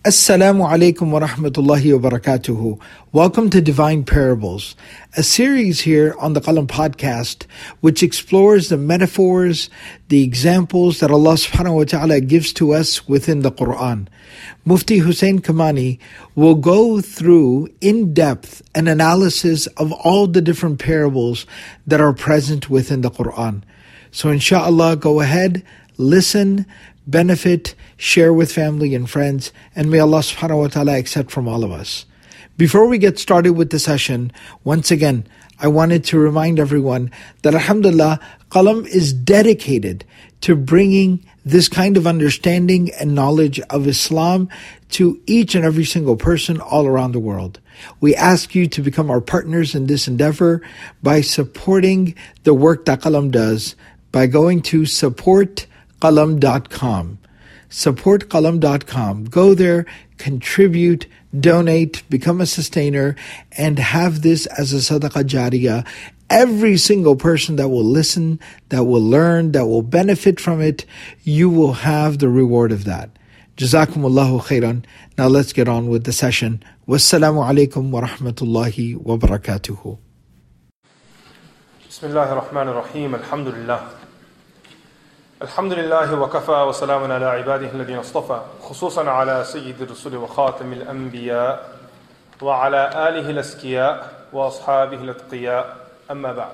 Assalamu alaikum wa rahmatullahi wa barakatuhu. Welcome to Divine Parables, a series here on the Qalam podcast which explores the metaphors, the examples that Allah subhanahu wa ta'ala gives to us within the Quran. Mufti Hussein Kamani will go through in depth an analysis of all the different parables that are present within the Quran. So inshallah, go ahead, listen, benefit, share with family and friends, and may Allah subhanahu wa ta'ala accept from all of us. Before we get started with the session, once again, I wanted to remind everyone that alhamdulillah, Qalam is dedicated to bringing this kind of understanding and knowledge of Islam to each and every single person all around the world. We ask you to become our partners in this endeavor by supporting the work that Qalam does by going to supportqalam.com. Supportqalam.com. Go there, contribute, donate, become a sustainer, and have this as a sadaqah jariyah. Every single person that will listen, that will learn, that will benefit from it, you will have the reward of that. Jazakumullahu khairan. Now let's get on with the session. Wassalamu alaikum wa rahmatullahi wa barakatuhu. Bismillahir Rahmanir Rahim. Alhamdulillah. الحمد لله وكفى وسلام على عباده الذين اصطفى خصوصا على سيد الرسل وخاتم الأنبياء وعلى آله الأزكياء وأصحابه الأتقياء أما بعد.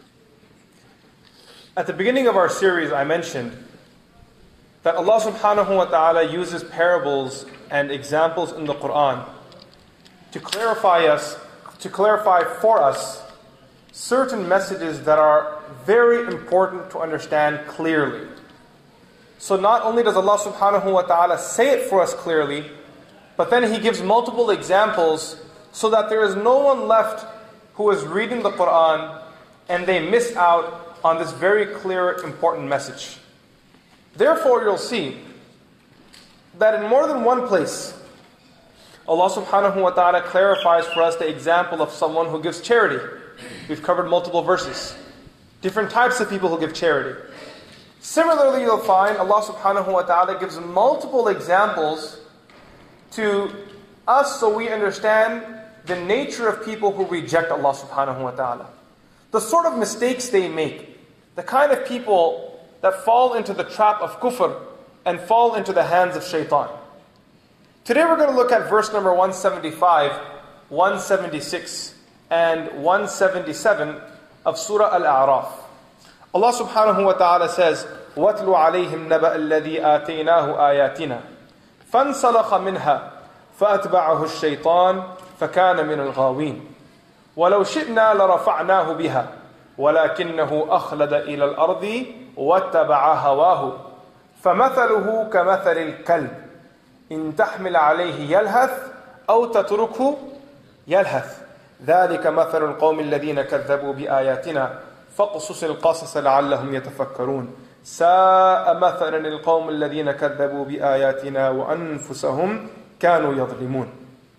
At the beginning of our series I mentioned that Allah subhanahu wa ta'ala uses parables and examples in the Quran to clarify for us certain messages that are very important to understand clearly. So not only does Allah subhanahu wa ta'ala say it for us clearly, but then He gives multiple examples so that there is no one left who is reading the Quran and they miss out on this very clear, important message. Therefore, you'll see that in more than one place, Allah subhanahu wa ta'ala clarifies for us the example of someone who gives charity. We've covered multiple verses. Different types of people who give charity. Similarly, you'll find Allah subhanahu wa ta'ala gives multiple examples to us so we understand the nature of people who reject Allah subhanahu wa ta'ala. The sort of mistakes they make. The kind of people that fall into the trap of kufr and fall into the hands of shaitan. Today we're going to look at verse number 175, 176, and 177 of Surah Al-A'raf. Allah subhanahu wa ta'ala says, وَاتْلُ عَلَيْهِمْ نَبَأَ الَّذِي آتَيْنَاهُ آيَاتِنَا فَانْسَلَخَ مِنْهَا فَأَتْبَعَهُ الشَّيْطَانُ فَكَانَ مِنَ الْغَاوِينَ وَلَوْ شِئْنَا لَرَفَعْنَاهُ بِهَا وَلَكِنَّهُ أَخْلَدَ إِلَى الْأَرْضِ وَاتَّبَعَ هَوَاهُ فَمَثَلُهُ كَمَثَلِ الْكَلْبِ إِنْ تَحْمِلْ عَلَيْهِ يَلْهَثْ أَوْ تَتْرُكْهُ يَلْهَثْ ذلك مثل القوم الذين كذبوا بآياتنا فاقصص القصص لعلهم يتفكرون ساء مثلا القوم الذين كذبوا بآياتنا وأنفسهم كانوا يظلمون.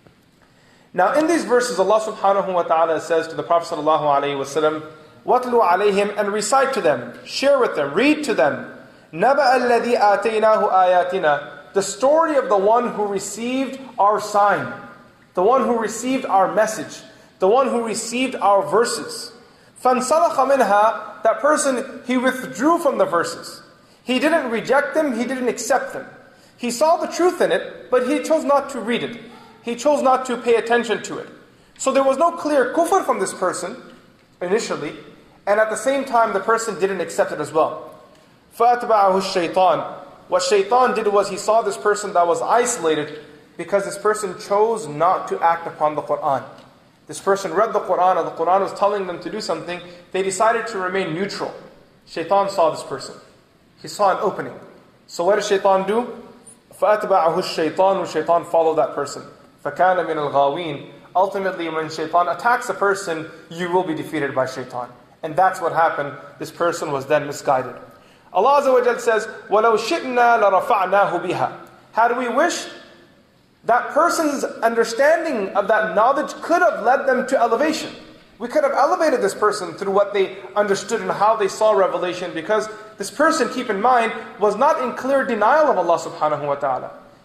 Now in these verses Allah subhanahu wa ta'ala says to the Prophet sallallahu alayhi wa sallam, وَاتْلُ عَلَيْهِمْ, and recite to them, share with them, read to them, نَبَأَ الَّذِي آتَيْنَاهُ آيَاتِنَا, the story of the one who received our sign, the one who received our message, the one who received our verses. فَانْسَلَخَ مِنْهَا, that person, he withdrew from the verses. He didn't reject them, he didn't accept them. He saw the truth in it, but he chose not to read it. He chose not to pay attention to it. So there was no clear kufr from this person, initially, and at the same time the person didn't accept it as well. فَأَتْبَعَهُ الشَّيْطَانِ, what shaitan did was he saw this person that was isolated because this person chose not to act upon the Quran. This person read the Quran, and the Quran was telling them to do something. They decided to remain neutral. Shaitan saw this person. He saw an opening. So what did shaitan do? فَأَتْبَعَهُ الشَّيْطَانُ, shaitan followed that person. فَكَانَ مِنَ الْغَاوِينَ. Ultimately, when shaitan attacks a person, you will be defeated by shaitan. And that's what happened. This person was then misguided. Allah Azza wa Jal says, وَلَوْ شِئْنَا لَرَفَعْنَاهُ بِهَا. Had we wished, that person's understanding of that knowledge could have led them to elevation. We could have elevated this person through what they understood and how they saw revelation, because this person, keep in mind, was not in clear denial of Allah subhanahu wa ta'ala.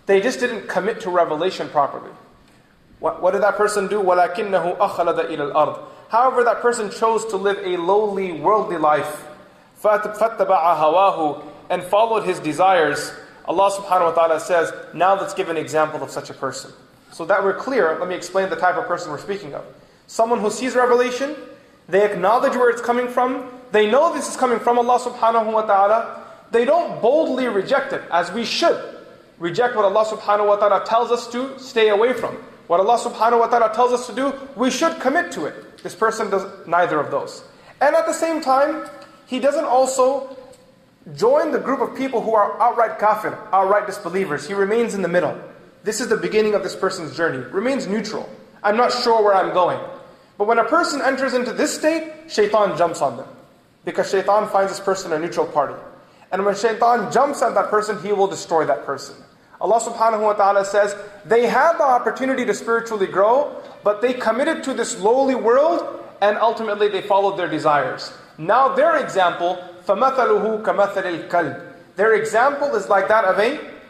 They just didn't commit to revelation properly. What did that person do? وَلَكِنَّهُ أَخَلَدَ إِلَى الْأَرْضِ. However, that person chose to live a lowly, worldly life. فَاتَّبَعَ هَوَاهُ, and followed his desires. Allah subhanahu wa ta'ala says, now let's give an example of such a person. So that we're clear, let me explain the type of person we're speaking of. Someone who sees revelation, they acknowledge where it's coming from, they know this is coming from Allah subhanahu wa ta'ala, they don't boldly reject it, as we should. Reject what Allah subhanahu wa ta'ala tells us to stay away from. What Allah subhanahu wa ta'ala tells us to do, we should commit to it. This person does neither of those. And at the same time, he doesn't also join the group of people who are outright kafir, outright disbelievers. He remains in the middle. This is the beginning of this person's journey. Remains neutral. I'm not sure where I'm going. But when a person enters into this state, shaitan jumps on them. Because shaitan finds this person a neutral party. And when shaitan jumps at that person, he will destroy that person. Allah subhanahu wa ta'ala says, they had the opportunity to spiritually grow, but they committed to this lowly world, and ultimately they followed their desires. Now their example, فَمَثَلُهُ كَمَثَلِ الْكَلْبِ. Their example is like that of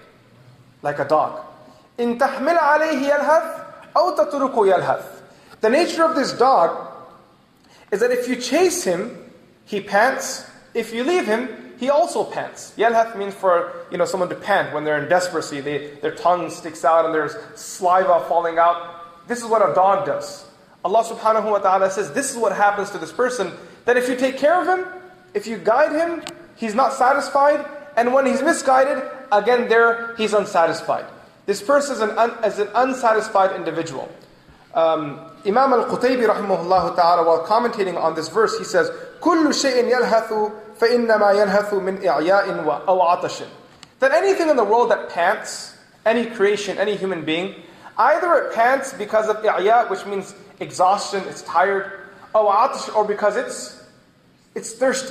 a dog. إِن تَحْمِلْ عَلَيْهِ يَلْهَثْ أَوْ تَتْرُكُ يَلْهَثْ. The nature of this dog is that if you chase him, he pants. If you leave him, he also pants. Yalhath means for someone to pant when they're in desperacy. Their tongue sticks out and there's saliva falling out. This is what a dog does. Allah subhanahu wa ta'ala says this is what happens to this person. That if you take care of him, if you guide him, he's not satisfied. And when he's misguided, again there he's unsatisfied. This person is an unsatisfied individual. Imam al-Qutaybi rahimahullah ta'ala, while commentating on this verse, he says, كُلُّ شَيْءٍ يَلْهَثُ فَإِنَّمَا يَلْهَثُ مِنْ إِعْيَاءٍ أَوْ عَطَشٍ. That anything in the world that pants, any creation, any human being, either it pants because of i'ya, which means exhaustion, it's tired, أو عطش, or because it's thirsty.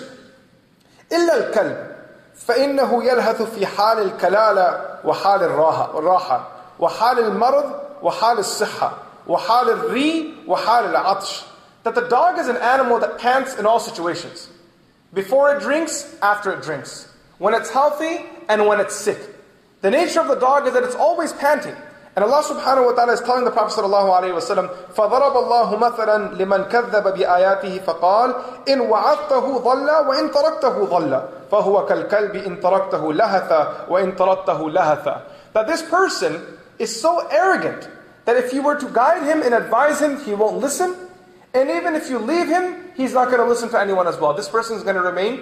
إِلَّا الْكَلْبِ فَإِنَّهُ يَلْهَثُ فِي حَالِ الْكَلَالَةِ وَحَالِ الراحة وَحَالِ الْمَرَضِ وَحَالِ الصِّحَّةِ وَحَالِ الرِّي وَحَالِ الْعَطْشِ. That the dog is an animal that pants in all situations. Before it drinks, after it drinks. When it's healthy, and when it's sick. The nature of the dog is that it's always panting. And Allah subhanahu wa ta'ala is telling the Prophet sallallahu alayhi wa sallam, فَضَرَبَ اللَّهُ مَثَلًا لِمَنْ كَذَّبَ بِآيَاتِهِ فَقَالَ إِنْ وَعَدْتَهُ ضَلَّ وَإِنْ تَرَكْتَهُ ضَلَّ فَهُوَ كَالْكَلْبِ إِنْ تَرَكْتَهُ لَهَثَ وَإِنْ تَرَكْتَهُ لَهَثَ. That this person is so arrogant that if you were to guide him and advise him, he won't listen. And even if you leave him, he's not going to listen to anyone as well. This person is going to remain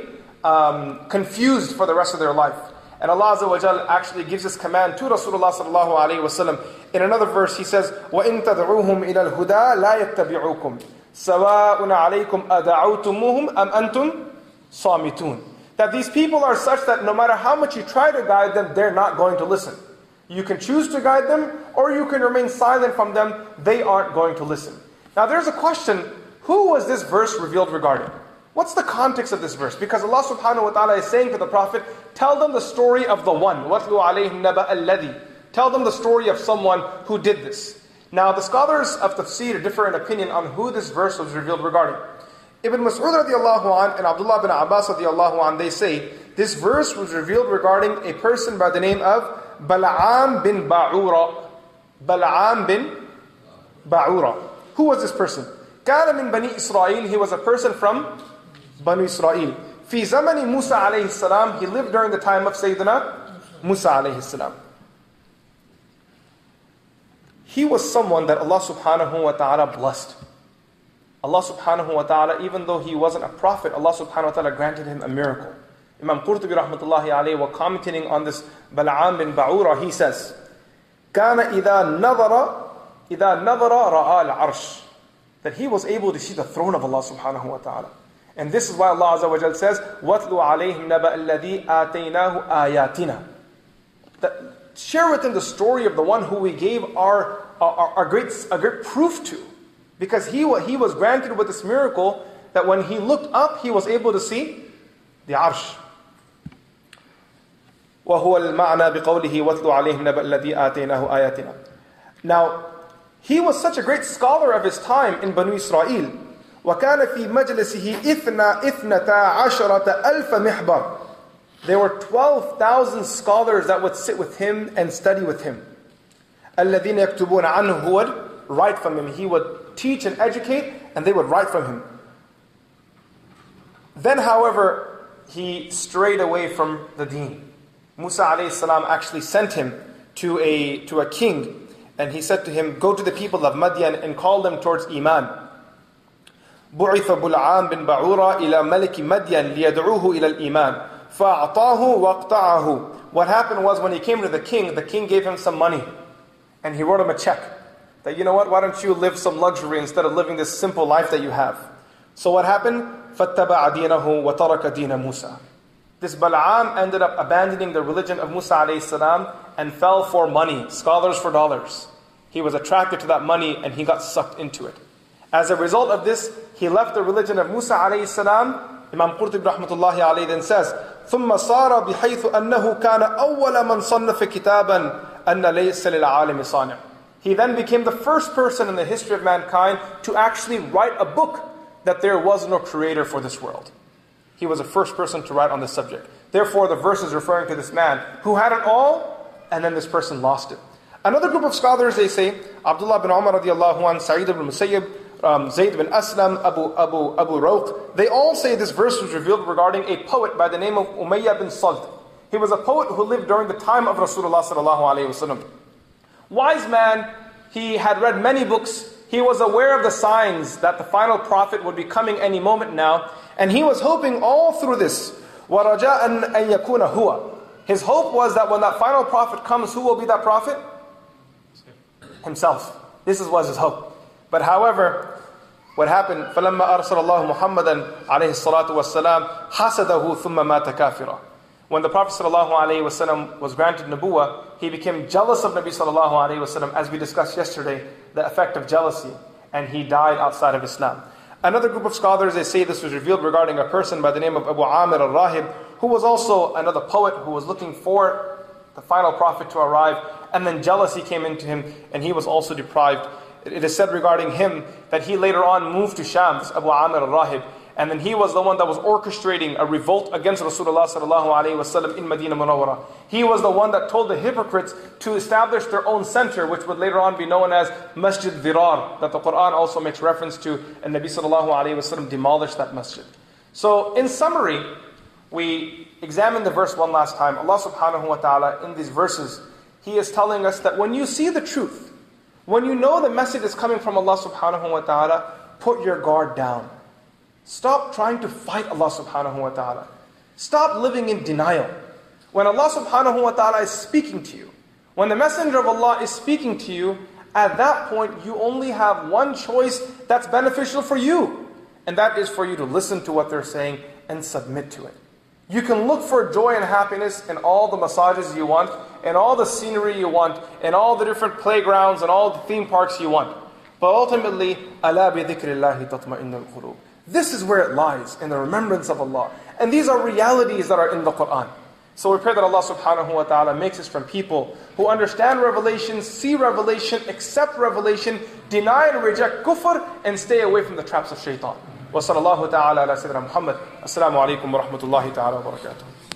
confused for the rest of their life. And Allah Azza wa Jal actually gives this command to Rasulullah sallallahu alayhi wa sallam. In another verse, He says, وَإِن تَدْعُوهُمْ إِلَى الْهُدَى لَا يَتَّبِعُوكُمْ سَوَاءٌ عَلَيْكُمْ أَدَعَوْتُمُوهُمْ أَمْ أَنْتُمْ صَامِتُونَ. That these people are such that no matter how much you try to guide them, they're not going to listen. You can choose to guide them, or you can remain silent from them. They aren't going to listen. Now there's a question, who was this verse revealed regarding? What's the context of this verse? Because Allah subhanahu wa ta'ala is saying to the Prophet, tell them the story of the one. وَاتْلُوا عَلَيْهِمْ نَبَأَ الَّذِي. Tell them the story of someone who did this. Now the scholars of tafsir differ in opinion on who this verse was revealed regarding. Ibn Mas'ud radiallahu an and Abdullah bin Abbas radiallahu an, they say, this verse was revealed regarding a person by the name of Bal'am bin Ba'ura. Bal'am bin Ba'ura. Who was this person? كان من بني إسرائيل. He was a person from Banu Israel. في زمن موسى عليه السلام. He lived during the time of Sayyidina Musa عليه السلام. He was someone that Allah subhanahu wa ta'ala blessed. Allah subhanahu wa ta'ala, even though he wasn't a prophet, Allah subhanahu wa ta'ala granted him a miracle. Imam Qurtubi rahmatullahi alayhi, while commenting on this Bal'am bin Ba'ura, he says, كان إذا نظر رأى العرش. That he was able to see the throne of Allah subhanahu wa ta'ala. And this is why Allah Azza wa Jal says, وَاتْلُوا عَلَيْهِمْ نَبَأَ الَّذِي آتَيْنَاهُ آيَاتِنَا. That share with them the story of the one who we gave a great proof to. Because he was granted with this miracle that when he looked up, he was able to see the arsh. وَهُوَ الْمَعْنَى بِقَوْلِهِ وَاتْلُوا عَلَيْهِمْ نَبَأَ الَّذِي آتَيْنَاهُ آيَاتِنَا. Now, he was such a great scholar of his time in Banu Israel. وَكَانَ فِي مَجْلِسِهِ إِثْنَةَ عَشَرَةَ أَلْفَ مِحْبَرٍ. There were 12,000 scholars that would sit with him and study with him. الَّذِينَ يَكْتُبُونَ عَنْهُ, who would write from him. He would teach and educate, and they would write from him. Then, however, he strayed away from the deen. Musa alayhi salam actually sent him to a king, and he said to him, go to the people of Madian and call them towards Iman. بُعِثَ بُلْعَامٍ بِن بَعُورَ إِلَى مَلِكِ مَدْيَنَ لِيَدْعُوهُ إِلَى الْإِيمَانِ فَأَعْطَاهُ وَاقْتَعَهُ. What happened was, when he came to the king gave him some money, and he wrote him a check that, you know what, why don't you live some luxury instead of living this simple life that you have. So what happened? فَاتَّبَعَ دِينَهُ وَتَرَكَ دِينَ مُوسَى. This Bal'am ended up abandoning the religion of Musa alayhi salam and fell for money, scholars for dollars. He was attracted to that money and he got sucked into it. As a result of this, he left the religion of Musa alayhi salam. Imam Qurtubi rahmatullahi alayhi then says, ثُمَّ صَارَ بِحَيْثُ أَنَّهُ كَانَ أَوَّلَ مَنْ صَنَّفَ كِتَابًا أَنَّ لَيْسَ لِلْعَالِمِ صَانِعٌ. He then became the first person in the history of mankind to actually write a book that there was no creator for this world. He was the first person to write on this subject. Therefore, the verse is referring to this man who had it all, and then this person lost it. Another group of scholars, they say, Abdullah bin Umar radiallahu anh, Sa'id ibn Musayyib, Zayd bin Aslam, Abu Rawq, they all say this verse was revealed regarding a poet by the name of Umayyah bin Salt. He was a poet who lived during the time of Rasulullah sallallahu alayhi wasallam. Wise man, he had read many books. He was aware of the signs that the final prophet would be coming any moment now, and he was hoping all through this, وَرَجَاءً أَن يَكُونَ هُوَ. His hope was that when that final prophet comes, who will be that prophet? Himself. This was his hope. But however, what happened? فَلَمَّا أَرْسَلَ اللَّهُ مُحَمَّدًا عَلَيْهِ الصَّلَاةُ وَالسَّلَامُ حَسَدَهُ ثُمَّ مَاتَ كَافِرًا. When the Prophet ﷺ was granted Nubuwah, he became jealous of Nabi ﷺ, as we discussed yesterday, the effect of jealousy, and he died outside of Islam. Another group of scholars, they say this was revealed regarding a person by the name of Abu Amir al-Rahib, who was also another poet who was looking for the final prophet to arrive, and then jealousy came into him, and he was also deprived. It is said regarding him that he later on moved to Sham, this Abu Amir al-Rahib, and then he was the one that was orchestrating a revolt against Rasulullah sallallahu alaihi wasallam in Medina Munawwara. He was the one that told the hypocrites to establish their own center, which would later on be known as Masjid Dirar, that the Quran also makes reference to, and Nabi sallallahu alaihi wasallam demolished that masjid. So in summary, we examine the verse one last time. Allah subhanahu wa ta'ala, in these verses, He is telling us that when you see the truth, when you know the message is coming from Allah subhanahu wa ta'ala, put your guard down. Stop trying to fight Allah subhanahu wa ta'ala. Stop living in denial. When Allah subhanahu wa ta'ala is speaking to you, when the Messenger of Allah is speaking to you, at that point you only have one choice that's beneficial for you. And that is for you to listen to what they're saying and submit to it. You can look for joy and happiness in all the massages you want, in all the scenery you want, in all the different playgrounds and all the theme parks you want. But ultimately, أَلَا بِذِكْرِ اللَّهِ تَطْمَئِنُّ الْقُلُوبِ. This is where it lies, in the remembrance of Allah. And these are realities that are in the Quran. So we pray that Allah subhanahu wa ta'ala makes us from people who understand revelation, see revelation, accept revelation, deny and reject kufr, and stay away from the traps of shaitan. Wa sallallahu ta'ala ala sayyidina Muhammad. Assalamu alaikum wa rahmatullahi ta'ala wa barakatuh.